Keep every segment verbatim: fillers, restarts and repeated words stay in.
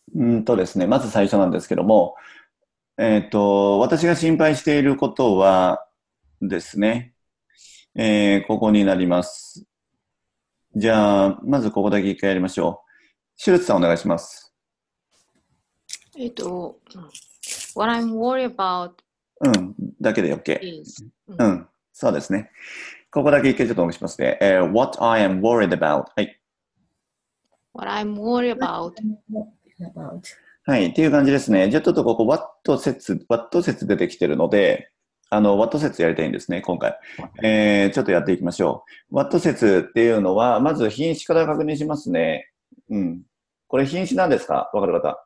うんとですね、まず最初なんですけども、えっと、私が心配していることはですね、えーここになります。じゃあ、まずここだけ一回やりましょう。シュルツさんお願いします。 えっと、What I'm worried about うん、だけで OK。 is、うん、 うん、そうですね。ここだけ一回ちょっとお願いしますね。えー What I am worried about. はい。 What I'm worried What about I'm talking about? はい。っていう感じですね。じゃあちょっとここ What 説、What 説出てきてるので、あの、What 説やりたいんですね、今回。えー、ちょっとやっていきましょう。What 説っていうのは、まず品詞から確認しますね。うん。これ品詞なんですか？わかる方。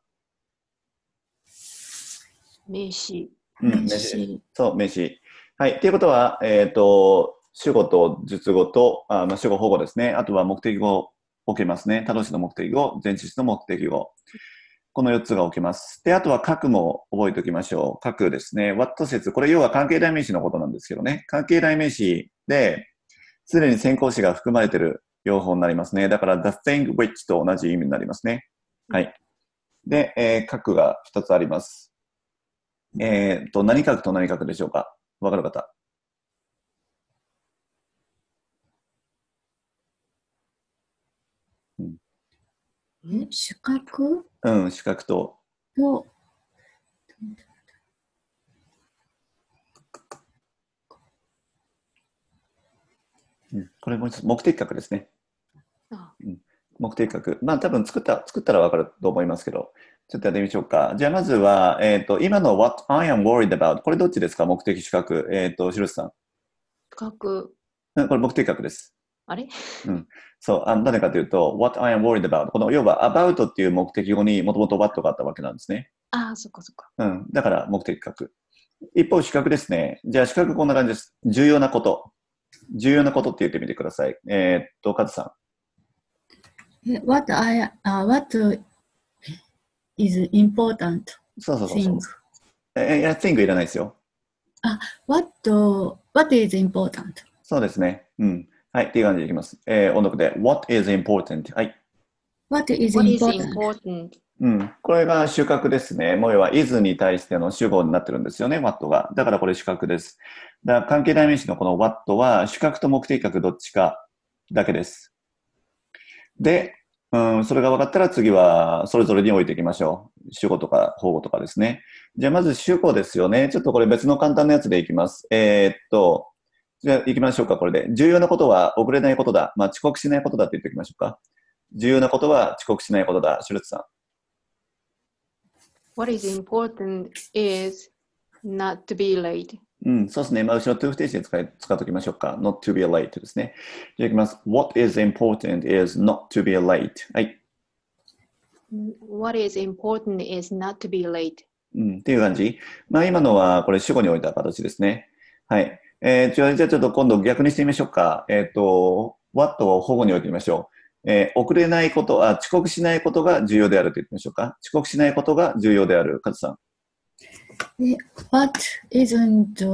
名詞。 うん、 名名詞です。 詞。 そう、名詞。はい。っていうことは、えっと、主語と述語と、あ、まあ、主語保護ですね。あとは目的語を置けますね。他動詞の目的語、前置詞の目的語。このよっつが置けます。で、あとは各も覚えておきましょう。各ですね。what 説。これ要は関係代名詞のことなんですけどね。関係代名詞で、すでに先行詞が含まれている用法になりますね。だから the thing which と同じ意味になりますね。はい。で、えー、各がふたつあります。えー、と、何角と何角でしょうか？わかる方。うん、 え、主角うん、四角と、 と、 うん、これもう一つ目的角ですね。 あ、 うん、目的角。まあ多分作った、作ったらわかると思いますけど、ちょっとやってみましょうか。じゃあまずは、えっ、と、今の what I am worried about。これどっちですか？目的主角。えっ、と、しろしさん。 比較、 うん、これ目的角です。 あれうん。そう。あの、なぜかというと、what I am worried about。この、要は about っていう目的語にもともと what があったわけなんですね。 ああ、そっかそっか。 うん。だから目的角。一方、主角ですね。じゃあ主角こんな感じです。重要なこと。重要なことって言ってみてください。えーっと、カズさえ what I, あ what is important ん。そうそうそうそ thing? う。え、いや、thing いらないですよ。 あ、what, what is important? そうですね。うん。はい。っていう感じでいきます。えー、音読で。What is important? はい。 What is What is important? important? うん。これが主格ですね。もう要は is に対しての主語になってるんですよね。what が。だからこれ主格です。だから関係代名詞のこの what は主格と目的格どっちかだけです。で、うん、それが分かったら次はそれぞれに置いていきましょう。主語とか保護とかですね。じゃあまず主語ですよね。ちょっとこれ別の簡単なやつでいきます。えーっと、じゃあ行きましょうか、これで。重要なことは遅れないことだ。まあ遅刻しないことだって言っておきましょうか。重要なことは遅刻しないことだ。シュルツさ What is important is not to be late. ん。うん、そうですね。まあ後ろ to 不定詞で使い使っておきましょうか。not to be late ですね。じゃあ行きます。What is important is not to be late. はい。 What is important is not to be late. うん、っていう感じ。まあ今のはこれ主語に置いた形ですね。はい。えー、じゃあじゃあちょっと今度逆にしてみましょうか。えっ、と、what を保護に置いてみましょう。えー遅れないこと、あ、遅刻しないことが重要であると言ってみましょうか。遅刻しないことが重要である。カズさん。 え what isn't,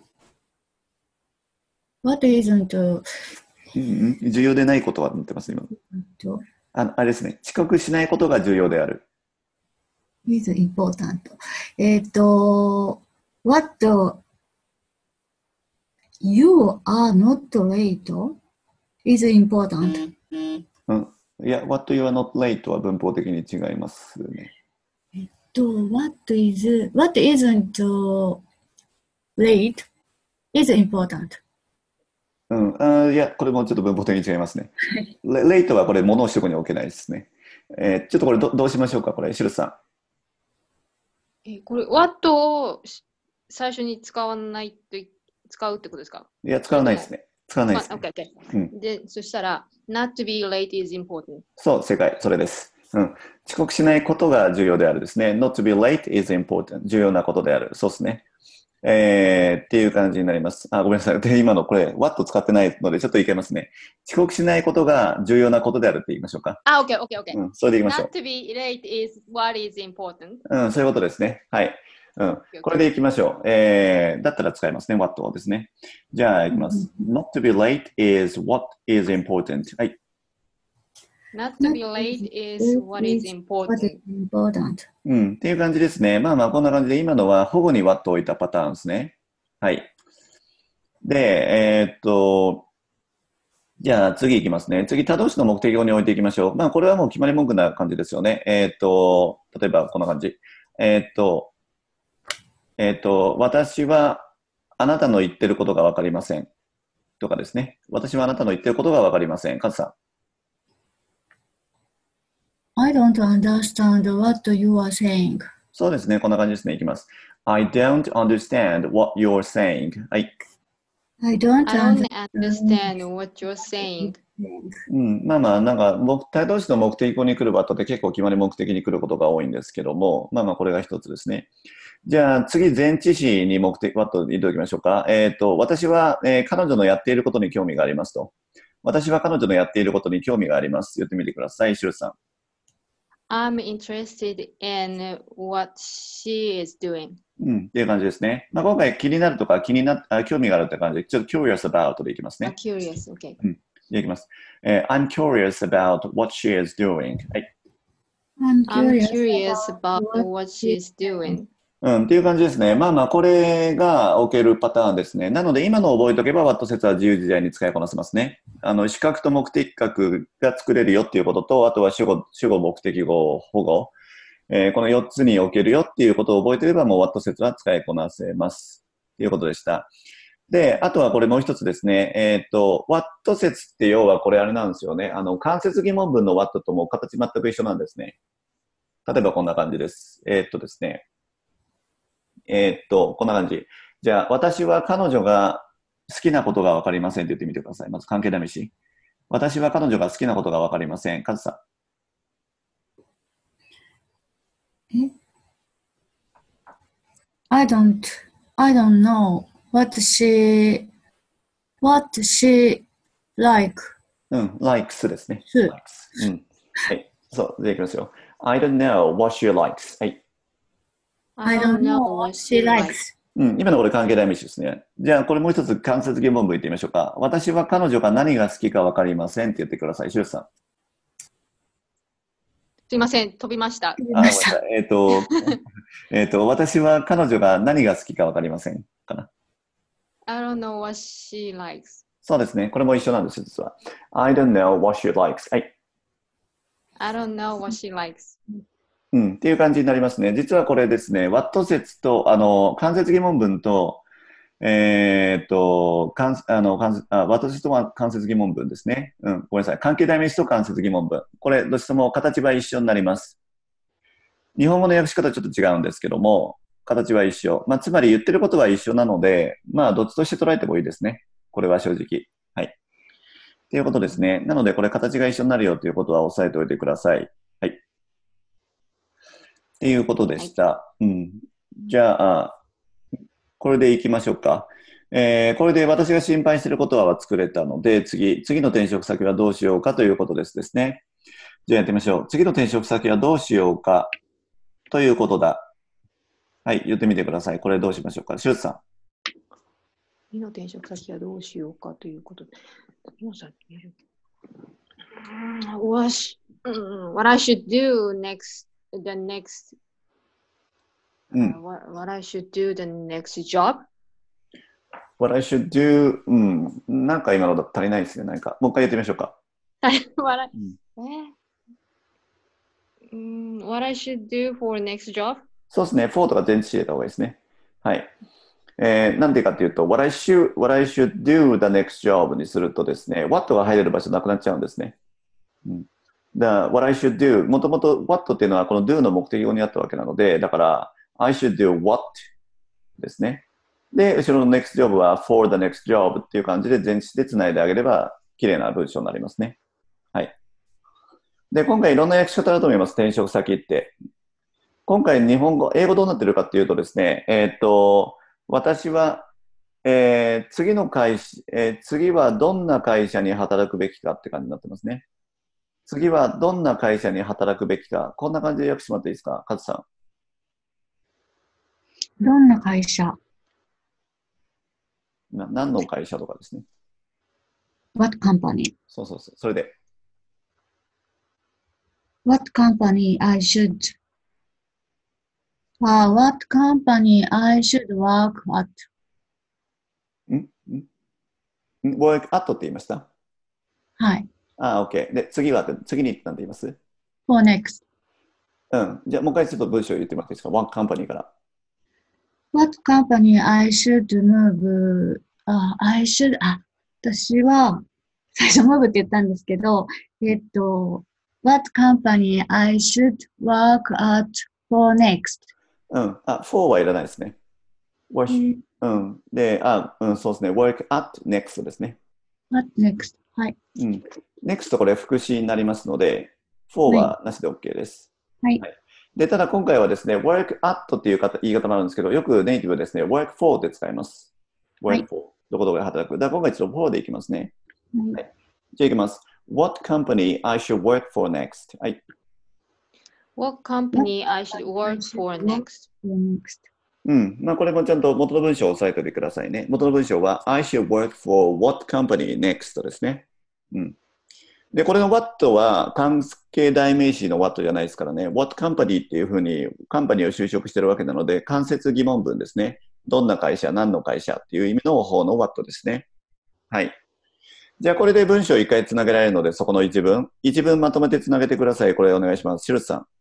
what isn't, うんうん、重要でないことは載ってます、今。 とあ、あれですね。遅刻しないことが重要である。 is important. えっと、what you are not late is important. うん。いや、what you are not late は文法的に違いますね。 と what is, what isn't late is important. うん。あ、いや、これもちょっと文法的に違いますね。レ late はこれ物を主語に置けないですね。えーちょっとこれどどうしましょうか、これ。シルさえ、これ、what をし最初に使わないとい、使うってことですか？ ん。いや、使わないですね。使わないまあ、 ですね。 OK、OK。 うん。 で、そしたら、not to be late is important. そう、正解。それです。うん。遅刻しないことが重要であるですね。not to be late is important. 重要なことである。そうですね。えー、っていう感じになります。あ、ごめんなさい。で、今のこれ、what 使ってないので、ちょっといけますね。遅刻しないことが重要なことであるって言いましょうか。 あ、OK、OK、OK。 うん、それでいきましょ not to be late is what is important. う。うん、そういうことですね。はい。うん。 OK、 これ OK。 でいきましょう。えー、だったら使いますね。what をですね。じゃあ、いきます。not to be late is what is important. はい。 Not to be late is what is what is important. important. うん。っていう感じですね。まあまあ、こんな感じで、今のは保護に what を置いたパターンですね。はい。で、えーっと、じゃあ次いきますね。次、他動詞の目的語に置いていきましょう。まあ、これはもう決まり文句な感じですよね。えーっと、例えばこんな感じ。えーっと、えーっと、私はあなたの言ってることがわかりません。とかですね。私はあなたの言ってることがわかりません。カズさん。 I don't understand what you are saying. そうですね。こんな感じですね。いきます。I don't understand what you're saying. はい。 I don't I don't understand understand what you're saying. うん、まあまあ、なんか、目他動詞の目的語に来るバットって結構決まり目的に来ることが多いんですけども、まあまあ、これが一つですね。じゃあ、次、前置詞に目的、バット入れておきましょうか。えっと、私は、えー彼女のやっていることに興味がありますと。私は彼女のやっていることに興味があります。言ってみてください、シュルさん。 I'm interested in what she is doing. うん、っていう感じですね。まあ、今回気になるとか気になあ興味があるって感じで、ちょっと curious about でいきます I'm ね。 curious. Okay. うん。でいきます。えー I'm curious about what she is doing. はい。 I'm I'm curious curious about about what what she's doing. うん、っていう感じですね。まあまあ、これが置けるパターンですね。なので、今のを覚えておけば、ワット説は自由自在に使いこなせますね。あの、視覚と目的格が作れるよっていうことと、あとは主語、主語目的語、保護。えーこのよっつに置けるよっていうことを覚えていれば、もうワット説は使いこなせます。っていうことでした。で、あとはこれもう一つですね。えっと、ワット説って要はこれあれなんですよね。あの、間接疑問文のワットとも形全く一緒なんですね。例えばこんな感じです。えっとですね。えーっと、こんな感じ。じゃあ、私は彼女が好きなことがわかりませんって言ってみてください。まず関係試し。私は彼女が好きなことがわかりません。カズさ I don't I don't know what she what she like. ん。うん、likes ですね。 す likes。うん。はい。そう、でいきますよ。I don't know what she likes. はい。 I don't know what she likes. うん、今のこれ関係代名詞ですね。じゃあ、これもう一つ間接疑問文言ってみましょうか。私は彼女が何が好きかわかりませんって言ってください。シュウさん。 すいません、飛びました。 あ、ごめんなさい。えっ、と、えっと、私は彼女が何が好きかわかりませんかな。 I don't know what she likes. そうですね。これも一緒なんですよ、実は。I don't know what she likes. はい。 I don't know what she likes. うん、っていう感じになりますね。実はこれですね、What 説と、あの、間接疑問文と、えーっと、間あの間接あ、What 説とは間接疑問文ですね。うん、ごめんなさい。関係代名詞と間接疑問文。これ、どっちとも形は一緒になります。日本語の訳し方はちょっと違うんですけども、形は一緒。まあ、つまり言ってることは一緒なので、まあ、どっちとして捉えてもいいですね。これは正直。はい。っていうことですね。なので、これ形が一緒になるよということは押さえておいてください。はい。っていうことでした。うん。じゃあ、これでいきましょうか。えーこれで私が心配していることは作れたので、次、次の転職先はどうしようかということですですね。じゃあやってみましょう。次の転職先はどうしようかということだ。はい、言ってみてください。これどうしましょうか。シューツさん。 次の転職先はどうしようかということで。次の先言える。What, sh- うん what I should do next, the next, うん。 uh, what, what I should do the next job? What I should do, うん。なんか今のだ足りないですね。なんか。もう一回言ってみましょうか。 what, I, うんえうん what I should do for next job? そうですね。for とか前置詞入れた方がいいですね。はい。えー、なんでかっていうと、what I should, what I should do the next job にするとですね、what が入れる場所なくなっちゃうんですね。うん。だから what I should do、もともと what っていうのはこの do の目的語にあったわけなので、だから I should do what ですね。で、後ろの next job は for the next job っていう感じで前置詞で繋いであげれば綺麗な文章になりますね。はい。で、今回いろんな訳し方あると思います。転職先って。今回日本語、英語どうなってるかっていうとですね、えーっと、私は、えー次の会社、えー次はどんな会社に働くべきかって感じになってますね。次はどんな会社に働くべきか。こんな感じで訳してもらっていいですか、カズさどんな会社？ ん。な何の会社とかですね。 What company? そうそうそう。それで。 What company I should, uh, what company I should work at? んんん work at って言いました？ はい。 あ、OK。で、次は、次に何て言います？ for next. うん。じゃあ、もう一回ちょっと文章を言ってもらっていいですか？ What company から。 What company I should move? あ、I should, あ、私は、最初 move って言ったんですけど、えっと、What company I should work at for next? うん。あ、for はいらないですね。 えー、 うん。で、あ、うん、そうですね。work at next ですね。 What next? はい。 うん。next これ副詞になりますので、for はい。 はなしで OK です。 はい。 はい。で、ただ今回はですね、work at っていう方言い方もあるんですけど、よくネイティブですね、work for って使います。 は work い。 for。どこどこで働く。だから今回ちょっと for でいきますね。 はい。 はい。じゃあいきます。What company I should work for next? はい。 What What company I should I work should for work next? for next? うん。まあ、これもちゃんと元の文章を押さえておいてくださいね。元の文章は I should work for what company next ですね。うん。で、これの what は関係代名詞の what じゃないですからね。what company っていうふうにカンパニーを就職してるわけなので、間接疑問文ですね。どんな会社、何の会社っていう意味の方の what ですね。はい。じゃあこれで文章を一回つなげられるので、そこの一文。一文まとめてつなげてください。これお願いします。シルツさん。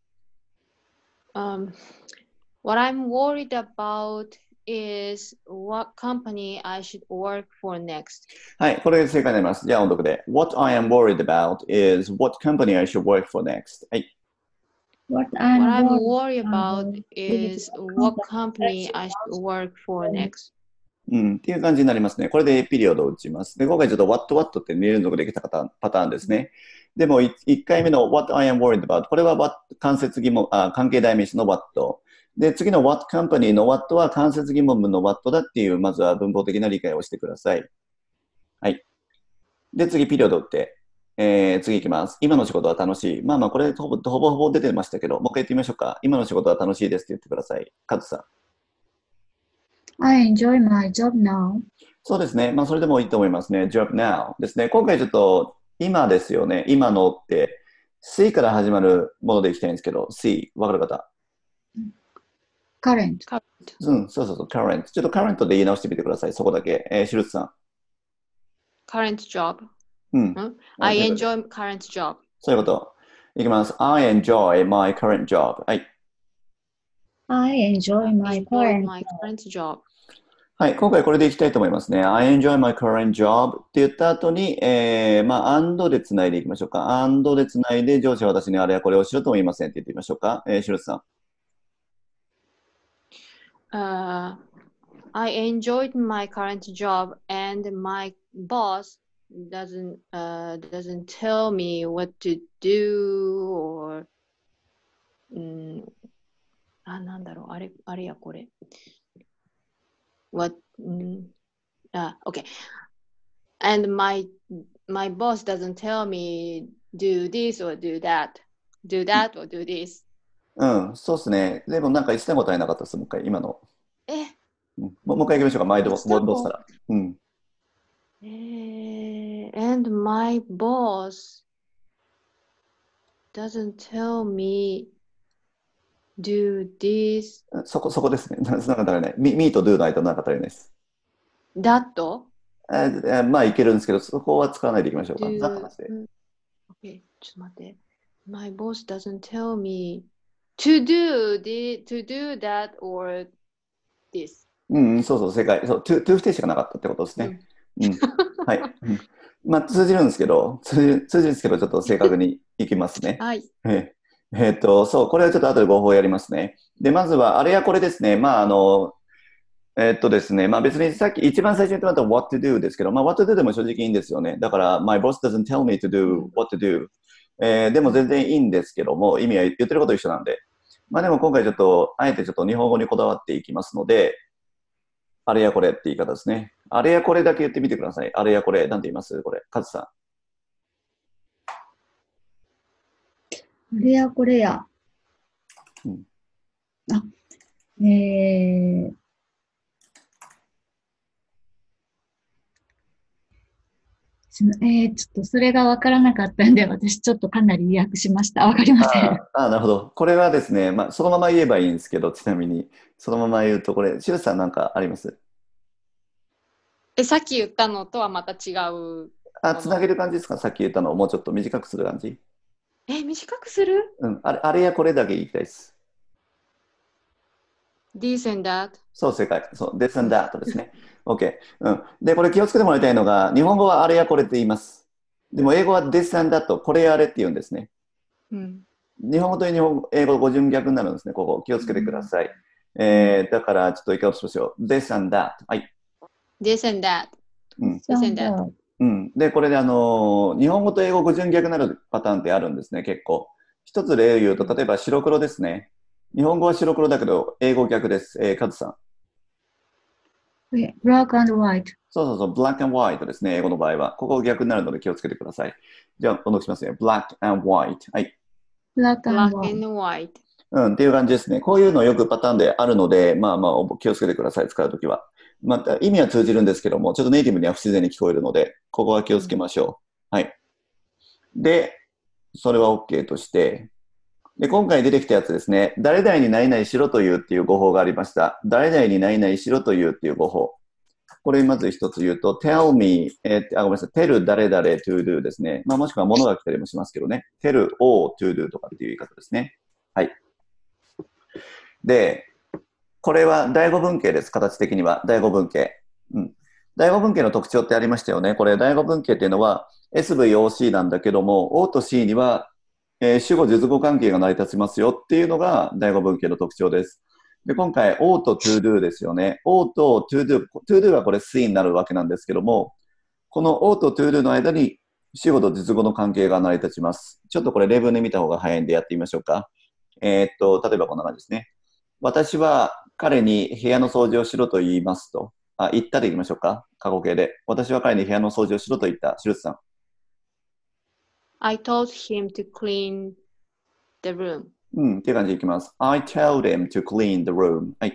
Um, what I'm worried about is what company I should work for next. はい。これで正解になります。じゃあ音読で。What I am worried about is what company I should work for next. はい。 What What I'm I'm worried worried about about is is what what company company I should work for I should next. うん、っていう感じになりますね。これでピリオドを打ちます。で、今回ちょっと What What ってに連続できたパターンパターンですね。でも、いっかいめの What I am worried about。これは What 間接疑問、あ、関係代名詞の What。で、次の What Company の What は間接疑問文の What だっていう、まずは文法的な理解をしてください。はい。で、次、ピリオド打って、えー、次行きます。今の仕事は楽しい。まあまあ、これほぼほぼほぼ出てましたけど、もう一回言ってみましょうか。今の仕事は楽しいですって言ってください。カズさん。 I enjoy my job now. そうですね。まあ、それでもいいと思いますね。job now ですね。今回ちょっと、今ですよね。今のって、C から始まるものでいきたいんですけど、C、わかる方。 current. Current. うん、そうそうそう、current。ちょっと current で言い直してみてください。そこだけ。えー、シュルツさ Current job. ん。うん。 Hmm? あ、 I ということで enjoy current job. そういうこと。いきます。I enjoy my current job. はい。 I enjoy I my enjoy current my current job. はい。今回これでいきたいと思いますね。I enjoy my current job って言った後に、えー、まあ、and でつないでいきましょうか。and でつないで、上司は私にあれやこれをしろとも言いませんって言ってみましょうか。えー、シュルツさん。 Uh, I enjoyed my current job, and my boss doesn't uh, doesn't tell me what to do or うんあ、なんだろう、あれ、あれやこれ。What? うんあ、OK. And my my boss doesn't tell me do this or do that. Do that or do this. うん、そうですね。でもなんか言ってたことはなかったです。もう一回、今の。 え、 うん、もうもう一回行きましょうか。毎度、 言ってた戻したら。うん。 えー and my boss doesn't tell me do this, そこ、そこですね。なんか足りない。me, me と do の間なんか足りないです。 that えーまあ、いけるんですけど、そこは使わないでいきましょうか。ざっと do, なしで。 うん OK, ちょっと待って。My boss doesn't tell me to do the, to do that or this. うん、そうそう、正解。そう、to, to 不定詞がなかったってことですね。うん。はい。うん、まあ、通じるんですけど、通じる、通じるんですけど、ちょっと正確にいきますね。 はい。 えーえーっと、そう、これはちょっと後で合法やりますね。で、まずは、あれやこれですね。まあ、あの、えーっとですね、まあ別にさっき一番最初に言ってもらった what to do ですけど、まあ what to do でも正直いいんですよね。だから、my boss doesn't tell me to う do ん what to do、えーでも全然いいんですけども、意味は言ってること一緒なんで。まあでも今回ちょっと、あえてちょっと日本語にこだわっていきますので、あれやこれって言い方ですね。あれやこれだけ言ってみてください。あれやこれ。なんて言いますこれ。カズさあれやこれや。 ん。うん、 あ、えー、 すえー、ちょっとそれがわからなかったんで、私ちょっとかなり意訳しました。わかりません。 ああ、なるほど。これはですね、まあ、そのまま言えばいいんですけど、ちなみに、そのまま言うと、これ、しゅうさんなんかあります？ え、さっき言ったのとはまた違うあ、 もの。 つなげる感じですか？さっき言ったのをもうちょっと短くする感じ？ え、短くする？ うん、あれ、あれやこれだけ言いたいです。 This and that. そう、正解。そう、this and that ですね。OK。うん。で、これ気をつけてもらいたいのが、日本語はあれやこれって言います。でも、英語は this and that、これやれって言うんですね。 うん。 日本語と日本語、英語語順逆になるんですね。ここ、気をつけてください。えー、だから、ちょっと一回落としましょう。this and that。はい。 This and that. うん。 This and that. うん。で、これで、あのー日本語と英語語順逆になるパターンってあるんですね、結構。一つ例を言うと、例えば白黒ですね。日本語は白黒だけど、英語逆です。えー、カズさん。 え black and white。 そうそうそう、black and white ですね、英語の場合は。ここ逆になるので気をつけてください。じゃあ、お読みしますね。black and white。はい。 black and Black white。 and white. うん、っていう感じですね。こういうのよくパターンであるので、まあまあ、気をつけてください、使うときは。また、意味は通じるんですけども、ちょっとネイティブには不自然に聞こえるので、ここは気をつけましょう。はい。で、それは OK として、で、今回出てきたやつですね。誰々に何々しろというっていう語法がありました。誰々に何々しろというっていう語法。これまず一つ言うと、tell me、えー、あ、ごめんなさい、tell 誰々 to do ですね。まあもしくは物が来たりもしますけどね。tell or to do とかっていう言い方ですね。はい。で、これは第五文型です。形的には。第五文型。うん。第五文型の特徴ってありましたよね。これ、第五文型っていうのは エスブイオーシー なんだけども、O と C には、えー主語、述語関係が成り立ちますよっていうのが第五文型の特徴です。で、今回、O と to do ですよね。O と to do、to do はこれ C になるわけなんですけども、この O と to do の間に主語と述語の関係が成り立ちます。ちょっとこれ例文で見た方が早いんでやってみましょうか。えーっと、例えばこんな感じですね。私は彼に部屋の掃除をしろと言いますと。あ、言ったで言いましょうか。過去形で。私は彼に部屋の掃除をしろと言った。シュルツさん。 I told him to clean the room. うん、っていう感じでいきます。I told him to clean the room. はい。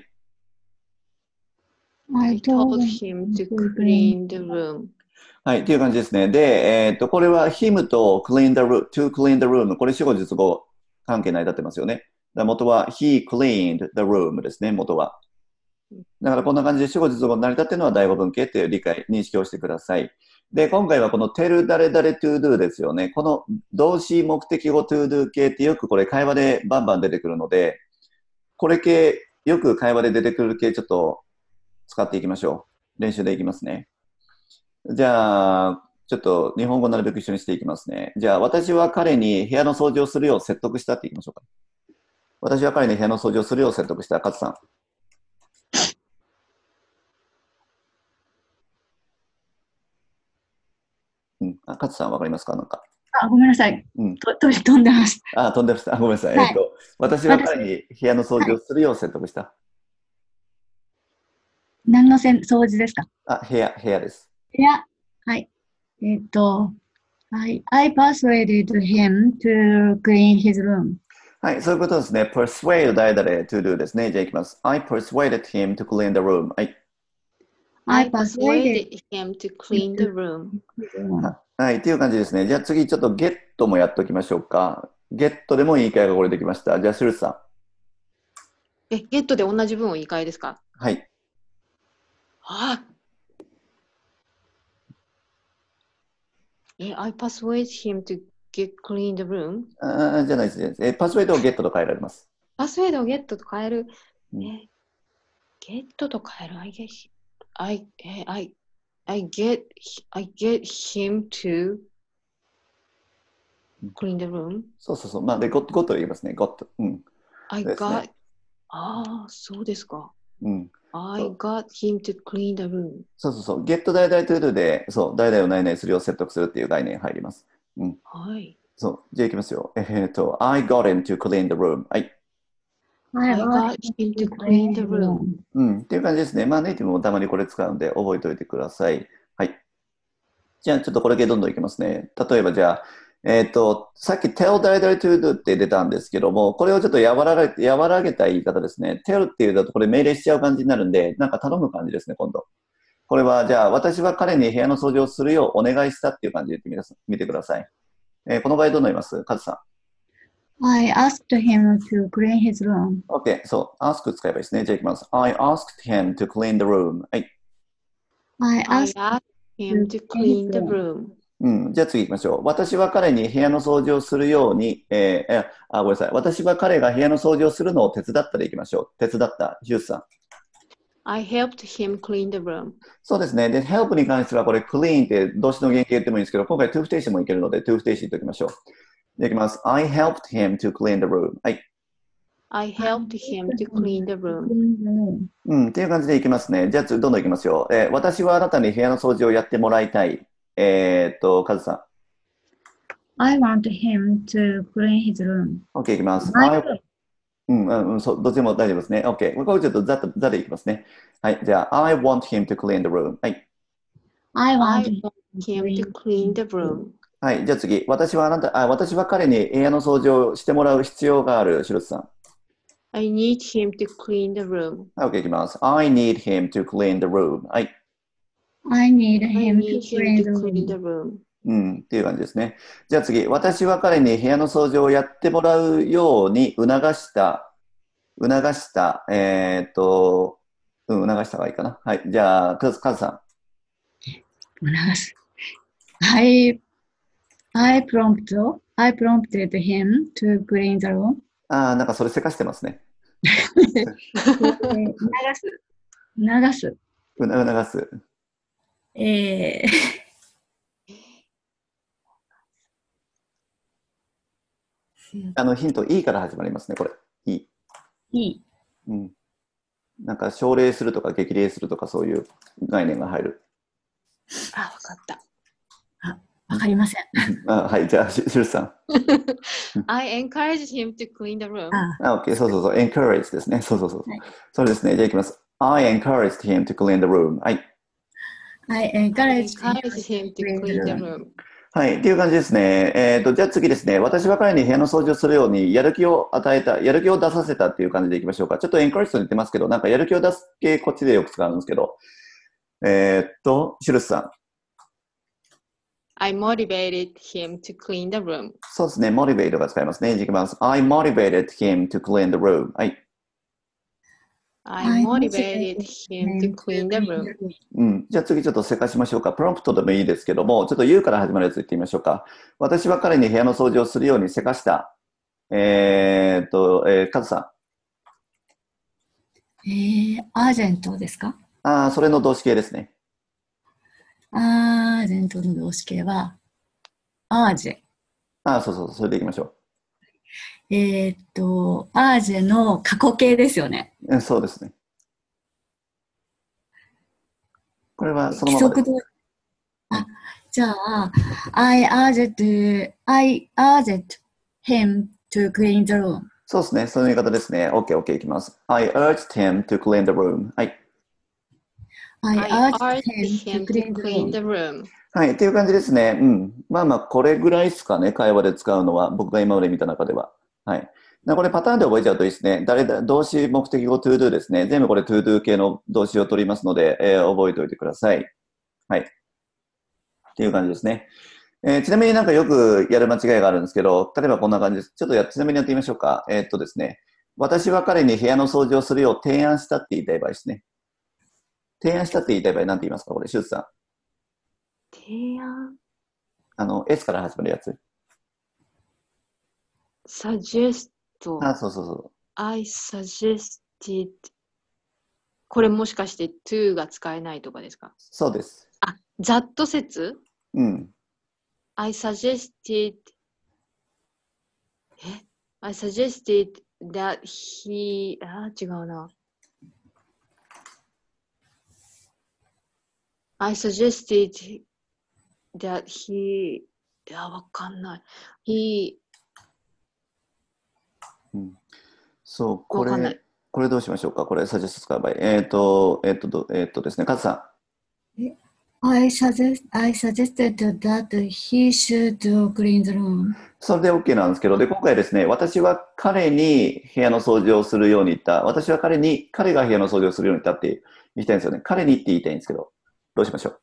I I told told him to him to clean the room. はい、っていう感じですね。で、えっと、これは him と clean the room, to clean the room。これ主語述語関係成り立ってますよね。だから元は he cleaned the room ですね、元は。だからこんな感じで主語述語成り立っているのは第五文型っていう理解、認識をしてください。で、今回はこの tell 誰々 to do ですよね。この動詞目的語 to do 系ってよくこれ会話でバンバン出てくるので、これ系、よく会話で出てくる系ちょっと使っていきましょう。練習でいきますね。じゃあ、ちょっと日本語なるべく一緒にしていきますね。じゃあ、私は彼に部屋の掃除をするよう説得したって言いましょうか。私は彼に部屋の掃除をするよう説得した。勝さん。うん。あ、勝さんわかりますか？なんか。 あ、ごめんなさい。 うん。 と鳥飛んでました。 あ、飛んでました。あごめんなさい。 はいえっと、私は彼に部屋の掃除をするよう説得した。 何のせん掃除ですか？ あ、部屋、部屋です。 部屋。はい。えっと、I, I persuaded him to clean his room. はい、そういうことですね。persuade 誰々 to do ですね。じゃあいきます。I persuaded him to clean the room. はい。 I I persuaded persuaded him to clean the room. his room. はい、っていう感じですね。じゃあ次ちょっと get もやっておきましょうか。get でも言い換えがこれできました。じゃあシュルツさん。 え、ゲットで同じ文を言い換えですか？ はい。 あえ、I persuade him to get clean the room. あじゃないですね。えパスワードを get と変えられます。 パスワードをゲットと変える。 うんえ、ゲットと変える。I get, I, え I, I get, I get him to clean the room. そうそうそう。まあ、で、got, got と言いますね。got。うん。 I です got, ね。 ああ、そうですか。 うん。 I got him to clean the room. そうそうそう。get 代々 to do で、そう、代々を何々するよう説得するっていう概念入ります。うん。 はい。 そう。じゃあいきますよ。えーっと、I got him to clean the room. はい。 I I got him to clean the room. うん。っていう感じですね。まあ、ネイティブもたまにこれ使うんで覚えておいてください。はい。じゃあ、ちょっとこれ系どんどんいきますね。例えばじゃあ、えーっと、さっき tell 誰々 to do って出たんですけども、これをちょっと和らげ和らげた言い方ですね。tell っていうとこれ命令しちゃう感じになるんで、なんか頼む感じですね、今度。 これは、じゃあ、私は彼に部屋の掃除をするようお願いしたっていう感じで言ってみてください。えーこの場合どうなりますカズさん。 I asked him to clean his room. OK、そう。ask 使えばいいですね。じゃあ行きます。I asked him to clean the room. はい。 I I asked asked him to clean the room. うん。じゃあ次行きましょう。私は彼に部屋の掃除をするように、えー、えあ、ごめんなさい。私は彼が部屋の掃除をするのを手伝ったで行きましょう。手伝った。ヒュースさん。 I helped him clean the room. そうですね。で、help に関してはこれ clean って動詞の原型言ってもいいんですけど、今回 to 不定詞もいけるので to 不定詞言っておきましょう。で、いきます。I helped him to clean the room. はい。 I helped him to clean the room. うん、っていう感じでいきますね。じゃあ、どんどんいきますよ。えー私はあなたに部屋の掃除をやってもらいたい。えー、っと、カズさ I want him to clean his room. ん。OK、いきます。 I I うん、うんうんそう、どっちでも大丈夫ですね。OK。これちょっとざっと、ざでいきますね。はい。じゃあ、I want him to clean the room. はい。 I I want want him to clean the room. はい。じゃあ次。私はあなた、あ、私は彼に部屋の掃除をしてもらう必要がある。シロスさん。 I need him to clean the room. はい、OK、いきます。I need him to clean the room. はい。 I need I him to need him clean to the clean the room. room. うん、っていう感じですね。じゃあ次。私は彼に部屋の掃除をやってもらうように促した、促した、えーっと、うん、促した方がいいかな。はい。じゃあ、カズ、カズさ促す I, I, prompt, I prompted him to clean the room. ん。ああ、なんかそれせかしてますね。 えー促す。促す。 うな促す。 えーあの、ヒント、いいから始まりますね、これ。いい。 いい。 うん。なんか、奨励するとか激励するとかそういう概念が入る。 あ、わかった。 わかりません。 あはい、じゃあ、ししるさん。 I encouraged him to clean the room. ああ、OK、そうそうそう、encourage ですね。そうそうそう。 はいそれですね。じゃあ、いきます。I encouraged him to clean the room. はい。 I I encouraged encouraged him to clean the room. はい。っていう感じですね。えっと、じゃあ次ですね。私は彼に部屋の掃除をするように、やる気を与えた、やる気を出させたっていう感じでいきましょうか。ちょっと encourage と似てますけど、なんかやる気を出す系、こっちでよく使うんですけど。えーっと、シュルスさん。 I motivated him to clean the room. そうですね。motivate が使いますね。じゃあいきます。I motivated him to clean the room. はい。 I I motivated motivated him to clean the room. うん。じゃあ次ちょっとせかしましょうか。プロンプトでもいいですけども、ちょっと You から始まるやつ言ってみましょうか。私は彼に部屋の掃除をするようにせかした。えーっと、えー、カズさえー、アージェントですか？ ん。ああ、それの動詞形ですね。 アージェントの動詞形は、アージェ。 ああ、そうそう、それでいきましょえーっと、アージェの過去形ですよね。 う。うんそうですね。これはその規ままです。 則通り。あ、じゃあ、I urged, I urged him to clean the room. そうですね。そういう言い方ですね。OK、OK、いきます。I urged him to clean the room. はい。 I I urged urged him to him to clean the clean room. the room. はい。っていう感じですね。うん。まあまあ、これぐらいですかね。会話で使うのは。僕が今まで見た中では。はい。でこれパターンで覚えちゃうといいですね。誰だ、動詞、目的語、to do ですね。全部これ to do 系の動詞を取りますので、えー覚えておいてください。はい。っていう感じですね。えーちなみになんかよくやる間違いがあるんですけど、例えばこんな感じです。ちょっとや、ちなみにやってみましょうか。えーっとですね。私は彼に部屋の掃除をするよう提案したって言いたい場合ですね。提案したって言いたい場合、なんて言いますかこれ、シューツさん。 提案あの、S から始まるやつ。 suggest あ、そうそうそう。 I suggested これもしかして to が使えないとかですか？ そうです。 あ、ざっと説うん。 I suggested え I suggested that he あ、違うな I suggested that he いや、わかんない he うんそう、これわかんない、 これどうしましょうかこれ、サジェスト使う場合。えっ、と、えっ、と、どえっ、とですね、カズさ I suggest, I suggested that he should clean the room. ん。それで OK なんですけど、で、今回ですね、私は彼に部屋の掃除をするように言った。私は彼に、彼が部屋の掃除をするように言ったって言いたいんですよね。彼にって言いたいんですけど。 どうしましょう。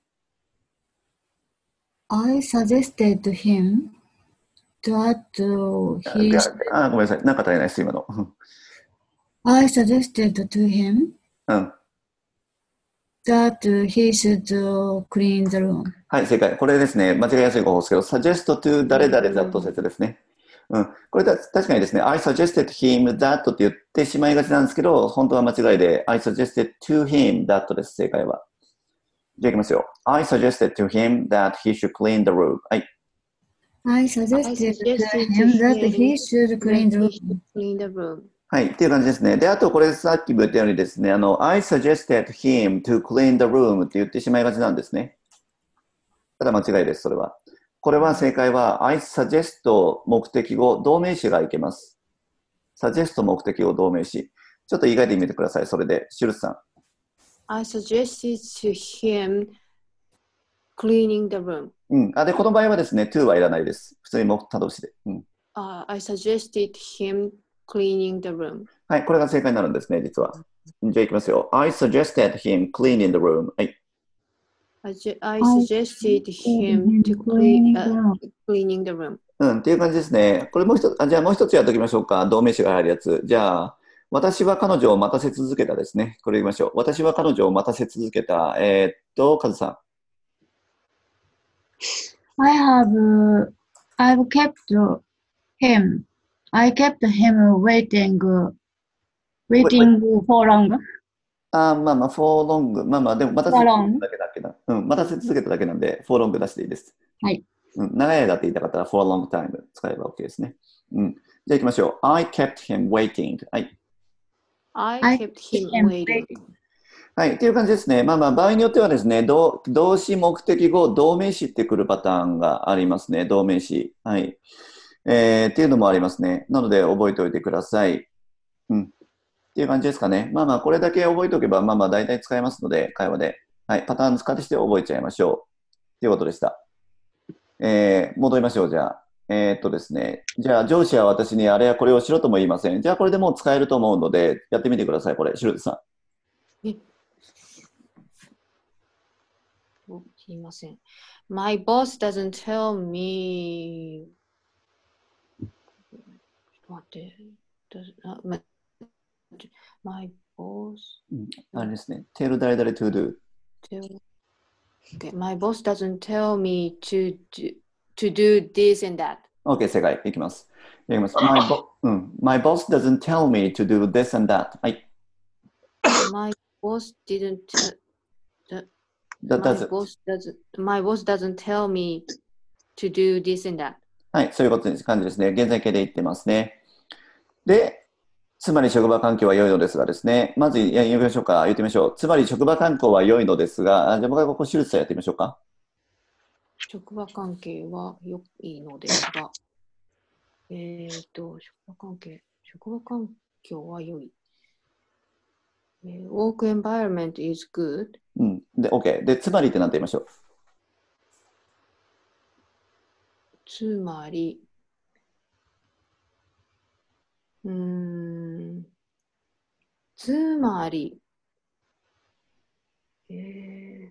I suggested him that he ああ、ごめんなさい。なんか足りないです、今の。 I suggested to him うん。 that he should clean the room. はい、正解。これですね、間違いやすい方法ですけど、suggest to 誰々ざっと説ですね。うん。これだ確かにですね、I suggested him that って言ってしまいがちなんですけど、本当は間違いで、I suggested to him that です、正解は。じゃあいきますよ。I suggested to him that he should clean the room. はい。 I suggested to him that he should clean the room. clean the room. はい。っていう感じですね。で、あとこれさっきも言ったようにですね、あの、I suggested him to clean the room って言ってしまいがちなんですね。ただ間違いです、それは。これは正解は I suggest 目的語、動名詞がいけます。suggest 目的語、動名詞。ちょっと言い換えてみてください、それで。シュルツさん。 I suggested to him cleaning the room. うん。あ、で、この場合はですね、to はいらないです。普通に目他動詞で。うん。 Uh, I suggested him cleaning the room. はい、これが正解になるんですね、実は。じゃあいきますよ。I suggested him cleaning the room. はい。 I, ju- I suggested him to clean, uh, cleaning the room. うん、っていう感じですね。これもう一つ、あ、じゃあもう一つやっておきましょうか。動名詞が入るやつ。じゃあ、私は彼女を待たせ続けたですね。これ言いましょう。私は彼女を待たせ続けた。えー、っと、カズさん。 I have, I've kept him. I kept him waiting, waiting for long. あーまあまあ、for long。まあまあ、でも待たせ For 続 long. けただけだけど、うん、待たせ続けただけなんで、for long 出していいです。 はい。 うん、長い間って言いたかったら for a long time 使えば OK ですね。うん。じゃあ行きましょう。I kept him waiting. はい。 I I kept kept him him waiting. waiting. はい。っていう感じですね。まあまあ、場合によってはですね、動動詞、目的語、動名詞ってくるパターンがありますね。動名詞。はい。えー、っていうのもありますね。なので、覚えておいてください。うん。っていう感じですかね。まあまあ、これだけ覚えておけば、まあまあ、大体使えますので、会話で。はい。パターン使ってして覚えちゃいましょう。っていうことでした。えー、戻りましょう、じゃあ。えー、っとですね。じゃあ、上司は私にあれやこれをしろとも言いません。じゃあ、これでもう使えると思うので、やってみてください、これ。シュルツさん。 おすいません。My boss doesn't tell me. ちょっと待って。Does- あま My boss うんあれですね。tell 誰々 to do. tell. Okay. My boss doesn't tell me to do, to do this and that. OK、正解。いきます。いきます。My, bo うん、My boss doesn't tell me to do this and that. はい。 My boss didn't. That My doesn't. boss doesn't. My boss doesn't tell me to do this and that. はい、そういうことです感じですね。現在形で言ってますね。で、つまり職場環境は良いのですがですね。まずや言いましょうか。言ってみましょう。つまり職場環境は良いのですが、あじゃあ僕はここ、手術さんやってみましょうか。 職場関係は良いのですが、えっと、職場関係、職場環境は良い。えー work environment is good. うん。で、OK。で、つまりって何て言いましょう。 つまり、うーん、つまり、え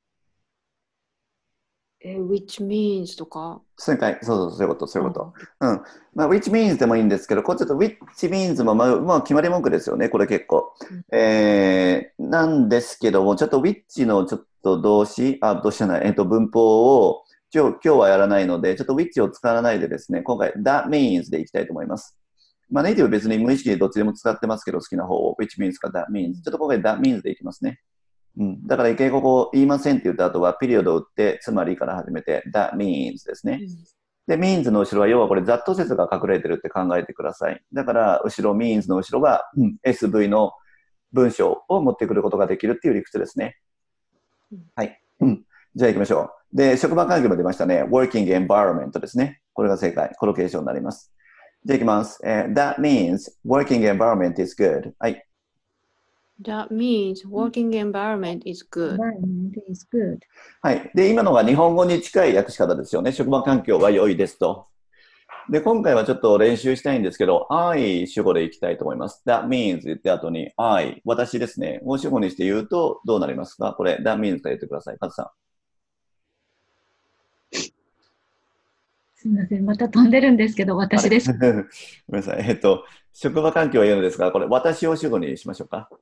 ー、えー which means とか、 正解。そうそう、そういうこと、そういうこと。うん。まあ、which means でもいいんですけど、こっちょっと which means も、まあ、まあ、決まり文句ですよね、これ結構。 うんえー、なんですけども、ちょっと which のちょっと動詞、あ、動詞じゃない、えっと、文法を今日、今日はやらないので、ちょっと which を使わないでですね、今回 that means でいきたいと思います。まあ、ネイティブ別に無意識でどっちでも使ってますけど、好きな方を which means か that means。ちょっと今回 that means でいきますね。うん、だから一回ここ言いませんって言った後はピリオドを打ってつまりから始めて that means ですね。で means の後ろは要はこれざっと説が隠れてるって考えてください。だから後ろ means の後ろは、うん、エスブイ の文章を持ってくることができるっていう理屈ですね。はい。うん、じゃあ行きましょう。で、職場環境も出ましたね。working environment ですね。これが正解。コロケーションになります。じゃあ行きます。えー、that means working environment is good. はい。 That means working environment is good. Environment is good. はい。で、今のが日本語に近い訳し方ですよね。職場環境は良いですと。 で、今回はちょっと練習したいんですけど、I 主語でいきたいと思います。That means 言って後に I、私ですね。を主語にして言うとどうなりますか？これ、That means から言ってください。カズさすみません。また飛んでるんですけど、 ん。あれ私です。 ごめんなさい。えっと、職場環境は言うのですが、これ、私を主語にしましょうか。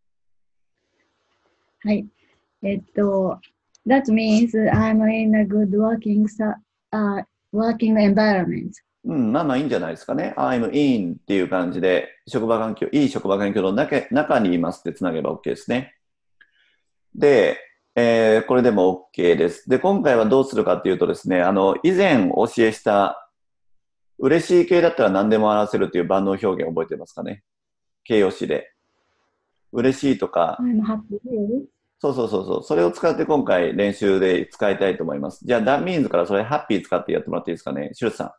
はい。えっと、That means I'm in a good working, sa- uh, working environment. うん、まあまあいいんじゃないですかね。I'm in っていう感じで、職場環境、いい職場環境の中中にいますってつなげば OK ですね。で、えーこれでも OK です。で、今回はどうするかっていうとですね、あの、以前お教えした嬉しい系だったら何でも表せるっていう万能表現覚えてますかね。形容詞で。嬉しいとか、 I'm happy. そうそうそうそう。それを使って今回練習で使いたいと思います。じゃあ、that means からそれ happy 使ってやってもらっていいですかね。シュルツさん。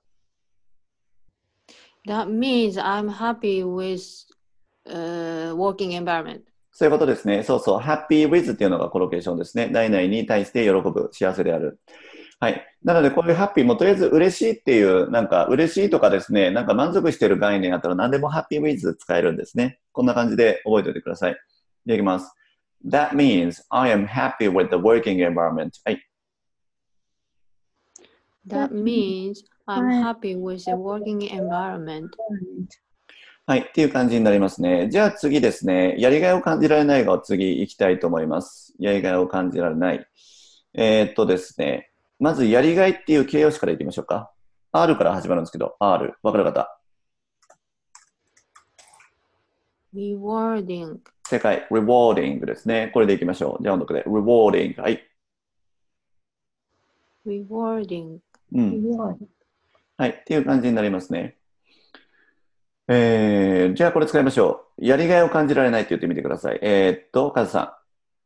That means I'm happy with uh, working environment. そういうことですね。そうそう。happy with っていうのがコロケーションですね。何々に対して喜ぶ、幸せである。はい。なので、こういうハッピーもとりあえず嬉しいっていう、なんか嬉しいとかですね、なんか満足している概念あったら何でもハッピー with 使えるんですね。こんな感じで覚えておいてください。でいきます。That means I am happy with the working environment. はい。 That means I'm happy with the working environment. はい。っていう感じになりますね。じゃあ次ですね。やりがいを感じられないが次行きたいと思います。やりがいを感じられない。えーっとですね。まず、やりがいっていう形容詞からいきましょうか。R から始まるんですけど、R。わかる方。 Rewarding. 正解。rewarding ですね。これでいきましょう。じゃあ音読で。rewarding。はい。 Rewarding. うん。はい。っていう感じになりますね。えー、じゃあこれ使いましょう。やりがいを感じられないって言ってみてください。えー、っと、カズさ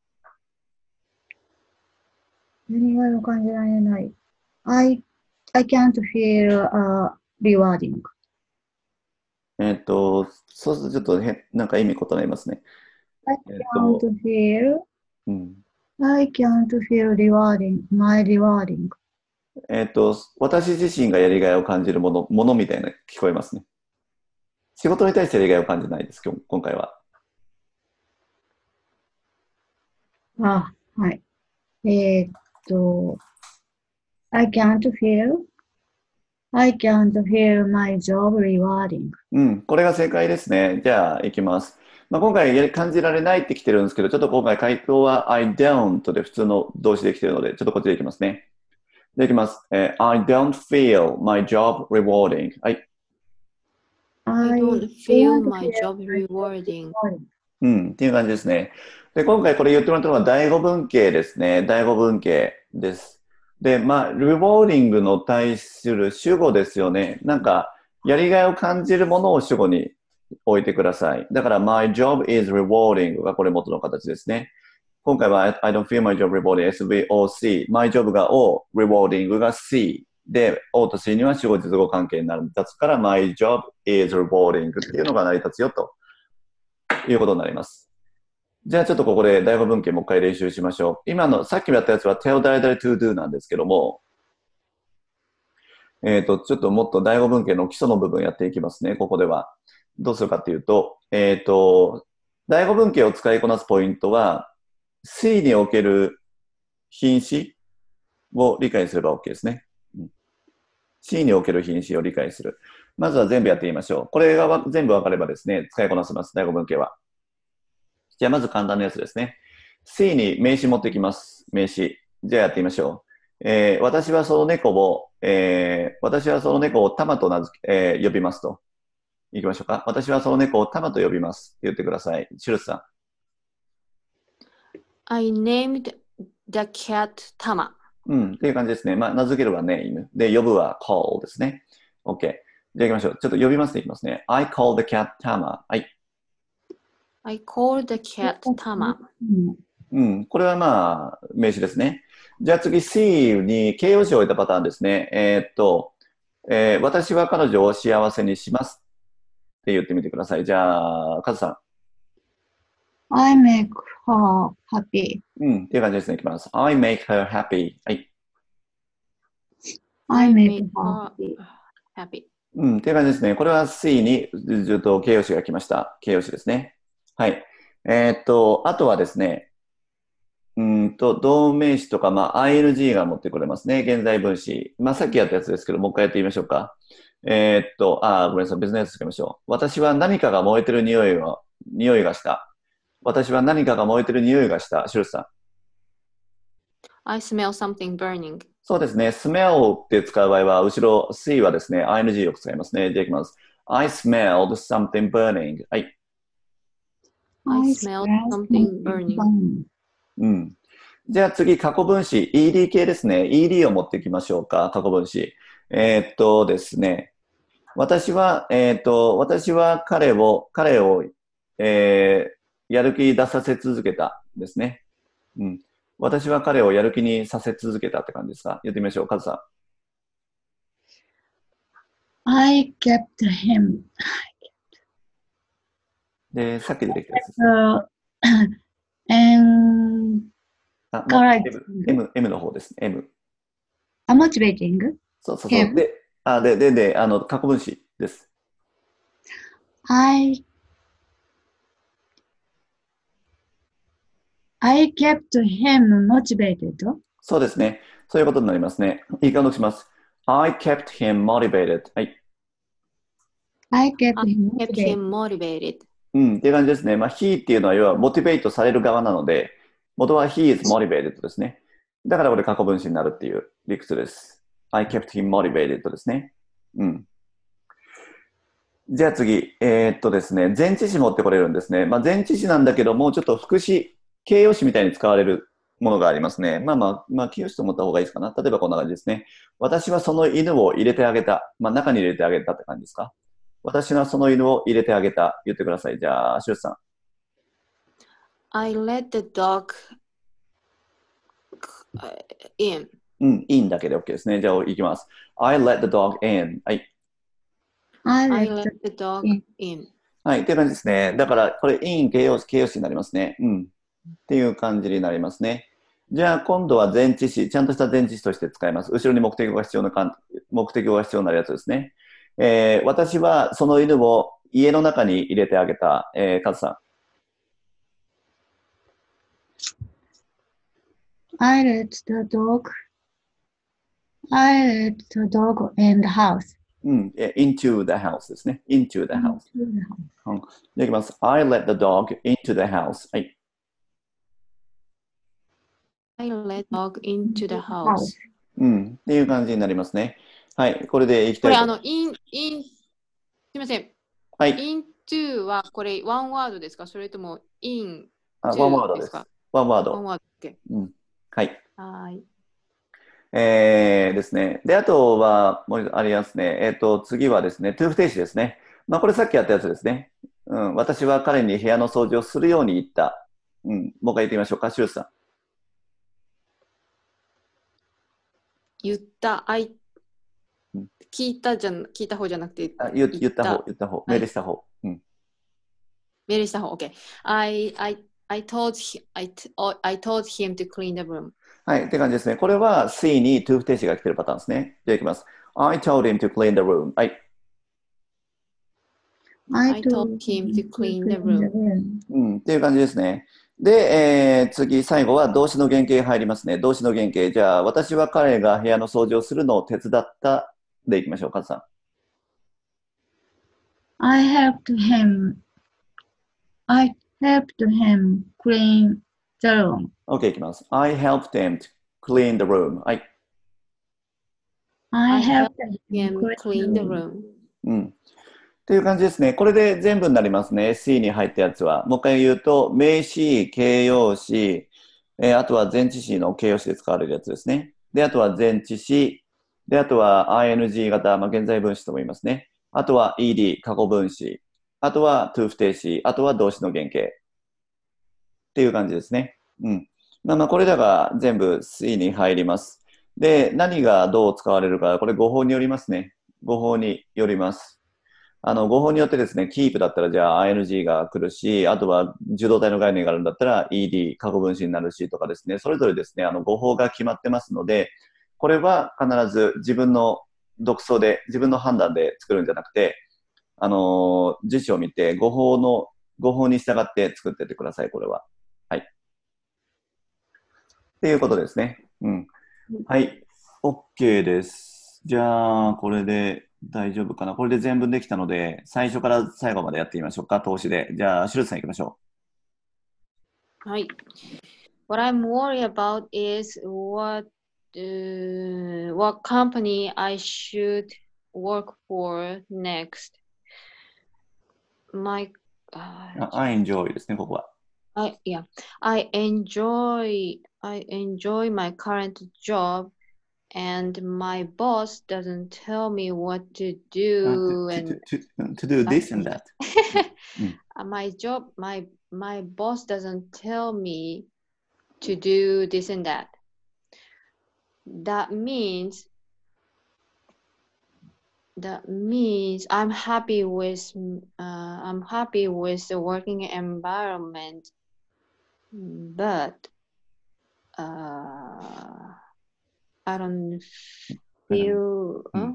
やりがいを感じられない。I, I can't feel、uh, rewarding. ん。えー、っと、そうするとちょっとへなんか意味異なりますね。 I えー、っ can't と、 feel, うん。 I can't feel rewarding, my rewarding. えー、っと、私自身がやりがいを感じるもの、ものみたいな聞こえますね。仕事に対してやりがいを感じないです、今日今回は。 あ、はい。えーっと、I can't feel, I can't feel my job rewarding. うん、これが正解ですね。じゃあ、いきます。まあ、今回やり感じられないってきてるんですけど、ちょっと今回回答は I don't で普通の動詞できてるので、ちょっとこっちでいきますね。でいきます。えー I don't feel my job rewarding. はい。 I I don't feel don't my feel job my job rewarding. rewarding. うん、っていう感じですね。で、今回これ言ってもらったのは第五文型ですね。第五文型です。で、まあ、rewarding の対する主語ですよね。なんか、やりがいを感じるものを主語に置いてください。だから、my job is rewarding がこれ元の形ですね。今回は I don't feel my job rewarding エスブイオーシー。my job が O、rewarding が C。で、O と C には主語実語関係になる立つから、my job is rewarding っていうのが成り立つよということになります。じゃあちょっとここで第五文型もう一回練習しましょう。今のさっきやったやつは tell 誰々 to do なんですけども、えっ、と、ちょっともっと第五文型の基礎の部分やっていきますね、ここでは。どうするかっていうと、えっ、と、第五文型を使いこなすポイントは、C における品詞を理解すれば OK ですね。うん、C における品詞を理解する。まずは全部やってみましょう。これが全部わかればですね、使いこなせます、第五文型は。じゃあまず簡単なやつですね。C に名詞持ってきます。名詞。じゃあやってみましょう。えー、私はその猫を、えー、私はその猫をタマと名付け、えー、呼びますと。いきましょうか。私はその猫をタマと呼びます。って言ってください。シュルツさん。 I named the cat Tama. うん。っていう感じですね。まあ、名付けるは name。で、呼ぶは call ですね。OK。じゃあ行きましょう。ちょっと呼びますでいきますね。I call the cat Tama. はい。 I called the cat Tama. うん。これはまあ、名詞ですね。じゃあ次 C に形容詞を置いたパターンですね。えー、っと、えー、私は彼女を幸せにしますって言ってみてください。じゃあ、カズさん。I make her happy. ん。うん。っていう感じですね。いきます。I make her happy. はい。 I make her happy. happy. うん、っていう感じですね。これは C にずっと形容詞が来ました。形容詞ですね。はい。えーっと、あとはですね、うーんと、動名詞とか、まあ、ing が持ってこれますね。現在分詞。まあ、さっきやったやつですけど、もう一回やってみましょうか。えーっと、あー、ごめんなさい。別のやつ使いましょう。私は何かが燃えてる匂いが、匂いがした。私は何かが燃えてる匂いがした。シュルさん。 I smell something burning. そうですね。smell って使う場合は、後ろ C はですね、ing よく使いますね。じゃあいきます。I smelled something burning. はい。 I smelled something burning. うん。じゃあ次、過去分詞。ed 系ですね。ed を持っていきましょうか。過去分詞。えーっとですね。私は、えーっと、私は彼を、彼を、えー、やる気に出させ続けたですね。うん。私は彼をやる気にさせ続けたって感じですか。言ってみましょう。カズさん。 I kept him. で、さっき出てきたやつですね。 Uh, and あ、もう correct. M、M、M の方ですね。M。 A motivating そうそうそう。 him. で、あ、で、で、で、あの、過去分詞です。 I I kept him motivated. そうですね。そういうことになりますね。いい感じします。I kept him motivated. はい。 I kept I him kept motivated. him motivated. うん、っていう感じですね。まあ、he っていうのは、要は、モチベートされる側なので、元は he is motivated ですね。だからこれ過去分詞になるっていう理屈です。I kept him motivated ですね。うん。じゃあ次、えーっとですね、前置詞持ってこれるんですね。まあ、前置詞なんだけども、ちょっと副詞、形容詞みたいに使われるものがありますね。まあまあ、まあ、形容詞と思った方がいいですかな。例えばこんな感じですね。私はその犬を入れてあげた。まあ、中に入れてあげたって感じですか。私はその犬を入れてあげた。言ってください。じゃあ、シュウさん。 I let the dog uh, in. うん、いいんだけで OK ですね。じゃあ、いきます。I let the dog in. はい。 I I let let the dog in. in. はい。っていう感じですね。だから、これ、in 形容詞、形容詞になりますね。うん。っていう感じになりますね。じゃあ、今度は前置詞。ちゃんとした前置詞として使います。後ろに目的語が必要なかん、目的語が必要になるやつですね。えー、私はその犬を家の中に入れてあげた。えー、カズさん。 I let the dog. I let the dog in the house. うん。え into the house ですね。into the house。 Into the house. うん。じゃあいきます。I let the dog into the house. はい。 I let the dog into the house. うん。っていう感じになりますね。はい。これでいきこれ、 たいとあの、in、in、すみません。 はい。 into はこれ、ワンワードですか、それとも in あ、ワンワード to でですすか。 ワンワード。 ワンワード。OK。 うん。はい。 はい。 えーですね。で、あとは、もうありますね。えっと、次はですね、to 不定詞ですね。まあ、これさっきやったやつですね。うん。私は彼に部屋の掃除をするように言った。うん。もう一回言ってみましょうか。シュースさん。 言った、I うん聞いたじゃん、聞いた方じゃなくて、 あ言言った方、言った方。命令した方。うん。 命令した方、OK。I, I, I told him, I, t- I told him to clean the room. はい。って感じですね。これは C に to 不定詞が来てるパターンですね。じゃあいきます。I told him to clean the room. はい。 I told him to clean the room. うん。っていう感じですね。で、えー次、最後は動詞の原型入りますね。動詞の原型。じゃあ、私は彼が部屋の掃除をするのを手伝ったでいきましょう。カズさん。 I helped him. I helped him clean the room. OK いきます。I helped him to clean the room. はい。 I I helped him him clean the room. うん。っていう感じですね。これで全部になりますね。C に入ったやつは。もう一回言うと、名詞、形容詞、えーあとは前置詞の形容詞で使われるやつですね。で、あとは前置詞。で、あとは ing 型、まあ、現在分詞とも言いますね。あとは ed、過去分詞。あとは to 不定詞。あとは動詞の原型。っていう感じですね。うん。まあまあ、これらが全部 C に入ります。で、何がどう使われるか、これ語法によりますね。語法によります。あの、語法によってですね、keep だったらじゃあ ing が来るし、あとは受動体の概念があるんだったら ed、過去分詞になるしとかですね、それぞれですね、あの、語法が決まってますので、これは必ず自分の独創で自分の判断で作るんじゃなくて、あのー、辞書を見て語法の、語法に従って作ってってください、これは。はい。っていうことですね。うん。はい。OK です。じゃあ、これで大丈夫かな。これで全文できたので、最初から最後までやってみましょうか、投資で。じゃあ、シュルツさん行きましょはい。What I'm worried about is what uh, what company I should work for next. My う。 uh, あ I enjoy ですね、ここは。 I yeah, I enjoy I enjoy my current job, and my boss doesn't tell me what to Uh, do to, to, and to, to, to do this and that. うん uh, my job my my boss doesn't tell me to do this and that. That means that means I'm happy with uh, I'm happy with the working environment, but uh, I don't feel uh,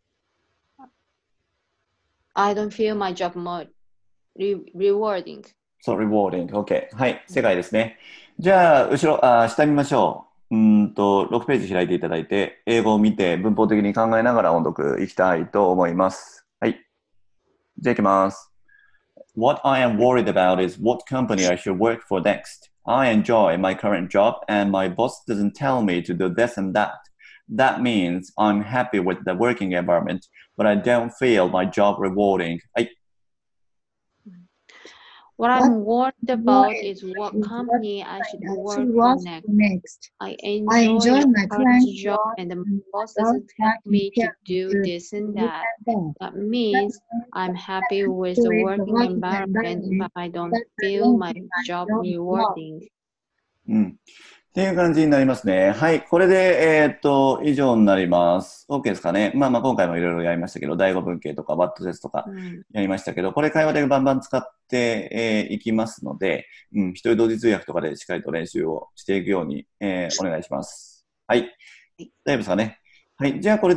I don't feel my job more re rewarding. So rewarding. OK. はい。正解ですね。じゃあ、後ろ、あ、下見ましょう。うーんと、ろくページ開いていただいて、英語を見て文法的に考えながら音読いきたいと思います。はい。じゃあ行きます。What I am worried about is what company I should work for next. I enjoy my current job and my boss doesn't tell me to do this and that. That means I'm happy with the working environment, but I don't feel my job rewarding. はい。 What I'm worried about worried is what is what company I should I work should for work next. for next. I I enjoy enjoy my my current current job, job and the and boss my doesn't tell boss me to doesn't do tell me this to and do that. this and that. That That means means I'm happy I'm with happy the with the working working environment, but environment, I don't but I feel don't my feel my job job rewarding. rewarding. うん。っていう感じになりますね。はい。これで、えーっと、以上になります。OK ですかね。まあまあ、今回もいろいろやりましたけど、第五文系とか、ワットセスとかうんやりましたけど、これ会話でバンバン使ってい、えー、きますので、うん、一人同時通訳とかでしっかりと練習をしていくように、えー、お願いします。はい。大丈夫ですかね。はい。じゃあ、これで